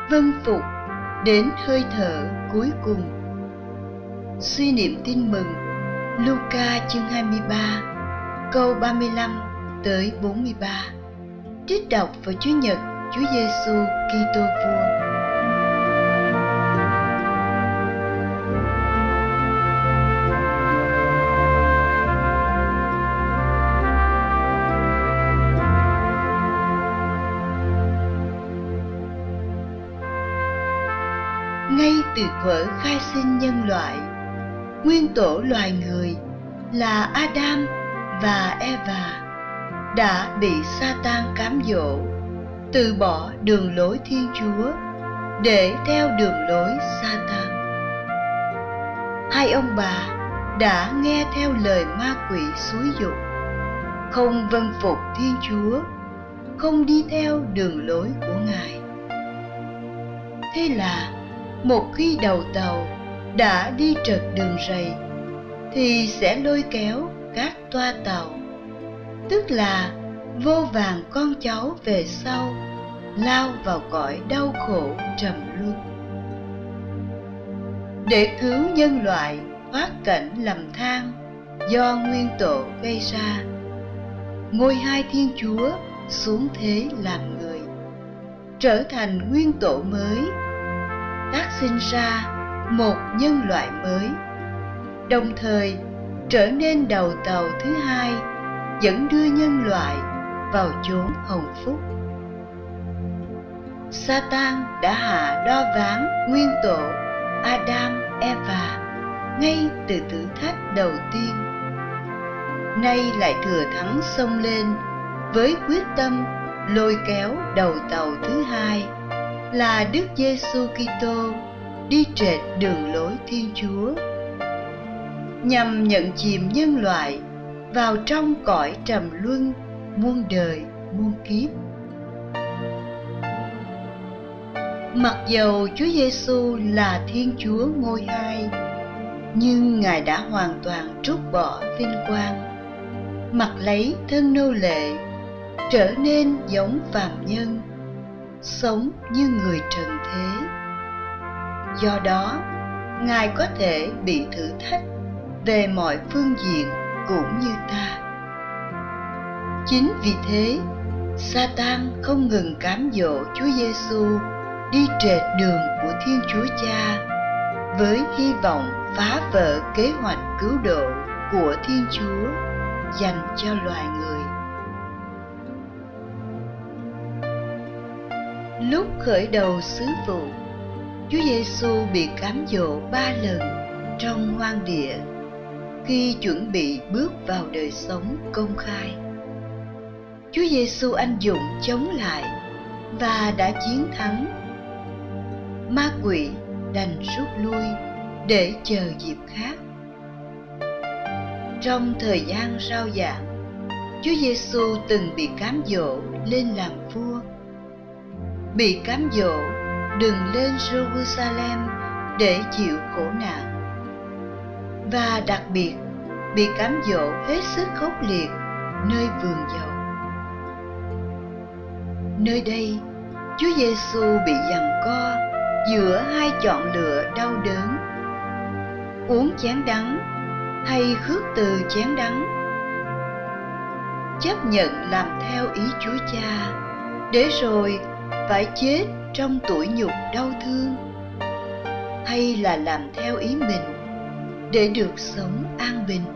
vâng phục đến hơi thở cuối cùng. Suy niệm tin mừng Luca chương 23, câu 35 tới 43. Trích đọc vào Chúa Nhật Chúa Giêsu Kitô Vua. Ngay từ thuở khai sinh nhân loại, nguyên tổ loài người là Adam và Eva đã bị Sa-tan cám dỗ từ bỏ đường lối Thiên Chúa để theo đường lối Sa-tan. Hai ông bà đã nghe theo lời ma quỷ xúi giục, không vâng phục Thiên Chúa, không đi theo đường lối của Ngài. Thế là một khi đầu tàu đã đi trật đường rầy thì sẽ lôi kéo các toa tàu, tức là vô vàn con cháu về sau lao vào cõi đau khổ trầm luân. Để cứu nhân loại thoát cảnh lầm than do nguyên tổ gây ra, ngôi hai Thiên Chúa xuống thế làm người, trở thành nguyên tổ mới, tác sinh ra một nhân loại mới, đồng thời trở nên đầu tàu thứ hai dẫn đưa nhân loại vào chốn hồng phúc. Sa-tan đã hạ đo ván nguyên tổ Adam, Eva ngay từ thử thách đầu tiên. Nay lại thừa thắng xông lên với quyết tâm lôi kéo đầu tàu thứ hai là Đức Giêsu Kitô đi trệt đường lối Thiên Chúa, nhằm nhận chìm nhân loại vào trong cõi trầm luân muôn đời muôn kiếp. Mặc dầu Chúa Giêsu là Thiên Chúa ngôi hai, nhưng Ngài đã hoàn toàn trút bỏ vinh quang, mặc lấy thân nô lệ, trở nên giống phàm nhân, sống như người trần thế. Do đó, Ngài có thể bị thử thách về mọi phương diện cũng như ta. Chính vì thế, Sa-tan không ngừng cám dỗ Chúa Giêsu đi trệt đường của Thiên Chúa Cha với hy vọng phá vỡ kế hoạch cứu độ của Thiên Chúa dành cho loài người. Lúc khởi đầu sứ vụ, Chúa Giêsu bị cám dỗ 3 lần trong hoang địa khi chuẩn bị bước vào đời sống công khai. Chúa Giêsu anh dũng chống lại và đã chiến thắng. Ma quỷ đành rút lui để chờ dịp khác. Trong thời gian rao giảng, Chúa Giêsu từng bị cám dỗ lên làm vua, bị cám dỗ đừng lên Jerusalem để chịu khổ nạn, và đặc biệt bị cám dỗ hết sức khốc liệt nơi vườn dầu. Nơi đây, Chúa Giêsu bị giằng co giữa hai chọn lựa đau đớn: uống chén đắng hay khước từ chén đắng, chấp nhận làm theo ý Chúa Cha để rồi phải chết trong tủi nhục đau thương, hay là làm theo ý mình để được sống an bình.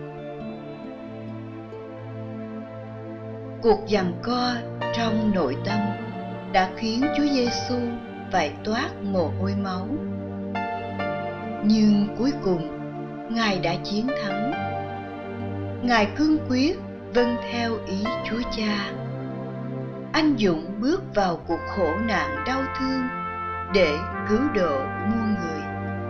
Cuộc giằng co trong nội tâm đã khiến Chúa Giêsu phải toát mồ hôi máu. Nhưng cuối cùng, Ngài đã chiến thắng. Ngài cương quyết vâng theo ý Chúa Cha, anh dũng bước vào cuộc khổ nạn đau thương để cứu độ muôn người.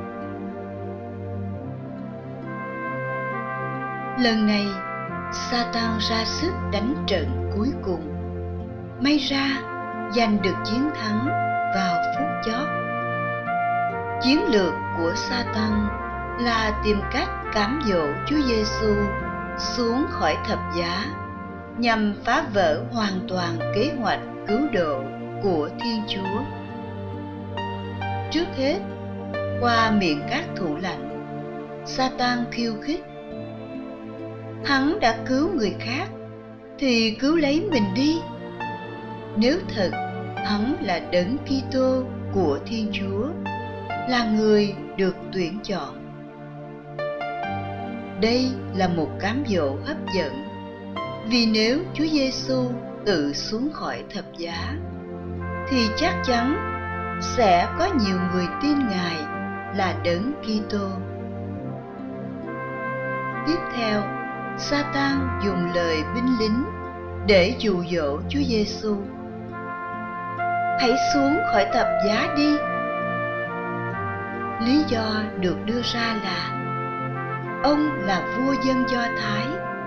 Lần này, Sa-tan ra sức đánh trận cuối cùng, may ra giành được chiến thắng vào phút chót. Chiến lược của Sa-tan là tìm cách cám dỗ Chúa Giêsu xuống khỏi thập giá nhằm phá vỡ hoàn toàn kế hoạch cứu độ của Thiên Chúa. trước hết qua miệng các thủ lãnh, Sa-tan khiêu khích: Hắn đã cứu người khác thì cứu lấy mình đi. Nếu thật hắn là Đấng Kitô của Thiên Chúa, là người được tuyển chọn. Đây là một cám dỗ hấp dẫn, vì nếu Chúa Giêsu tự xuống khỏi thập giá thì chắc chắn sẽ có nhiều người tin Ngài là Đấng Kitô. Tiếp theo, Sa-tan dùng lời binh lính để dụ dỗ Chúa Giêsu: Hãy xuống khỏi thập giá đi. Lý do được đưa ra là ông là vua dân Do Thái.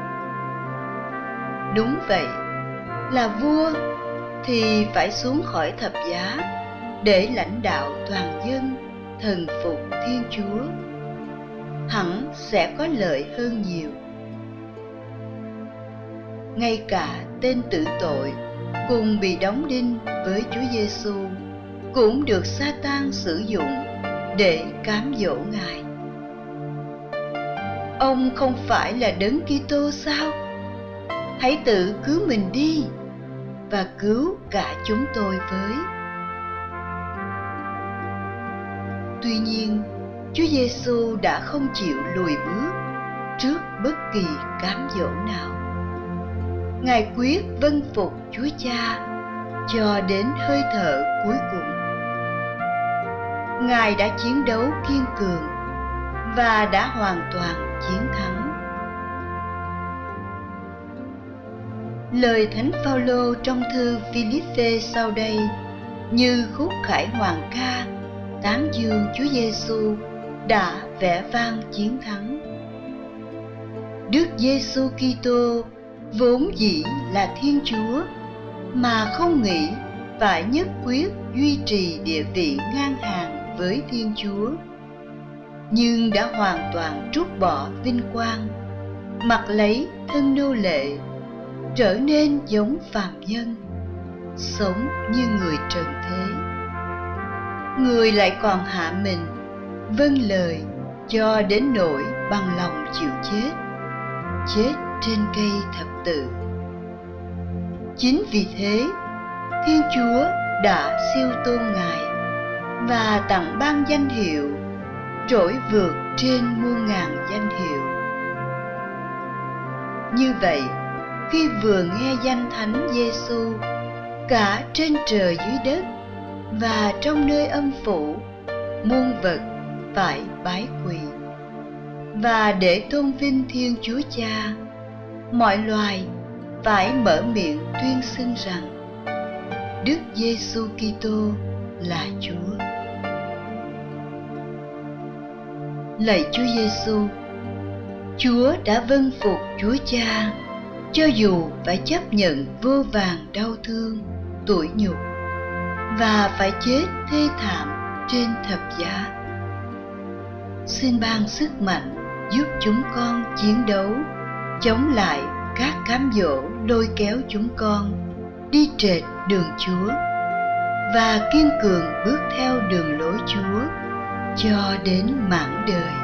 Đúng vậy, là vua thì phải xuống khỏi thập giá để lãnh đạo toàn dân thần phục Thiên Chúa. Hẳn sẽ có lợi hơn nhiều. Ngay cả tên tử tội cùng bị đóng đinh với Chúa Giêsu cũng được Sa-tan sử dụng để cám dỗ Ngài. Ông không phải là Đấng Kitô sao? Hãy tự cứu mình đi và cứu cả chúng tôi với. Tuy nhiên, Chúa Giêsu đã không chịu lùi bước trước bất kỳ cám dỗ nào. Ngài quyết vâng phục Chúa Cha cho đến hơi thở cuối cùng. Ngài đã chiến đấu kiên cường và đã hoàn toàn chiến thắng. Lời Thánh Phaolô trong thư Phi-líp-phê sau đây như khúc khải hoàng ca tán dương Chúa Giêsu đã vẻ vang chiến thắng. Đức Giêsu Kitô vốn dĩ là Thiên Chúa mà không nghĩ phải nhất quyết duy trì địa vị ngang hàng với Thiên Chúa, nhưng đã hoàn toàn trút bỏ vinh quang, mặc lấy thân nô lệ, trở nên giống phàm nhân, sống như người trần thế. Người lại còn hạ mình, vâng lời cho đến nỗi bằng lòng chịu chết, chết trên cây thập tự. Chính vì thế, Thiên Chúa đã siêu tôn Ngài và tặng ban danh hiệu trỗi vượt trên muôn ngàn danh hiệu. Như vậy, khi vừa nghe danh Thánh Giêsu, cả trên trời dưới đất và trong nơi âm phủ, muôn vật phải bái quỳ. Và để tôn vinh Thiên Chúa Cha, mọi loài phải mở miệng tuyên xưng rằng Đức Giêsu Kitô là Chúa. Lạy Chúa Giêsu, Chúa đã vâng phục Chúa Cha, cho dù phải chấp nhận vô vàn đau thương, tủi nhục và phải chết thê thảm trên thập giá. Xin ban sức mạnh giúp chúng con chiến đấu, chống lại các cám dỗ lôi kéo chúng con đi trệt đường Chúa và kiên cường bước theo đường lối Chúa cho đến mãn đời.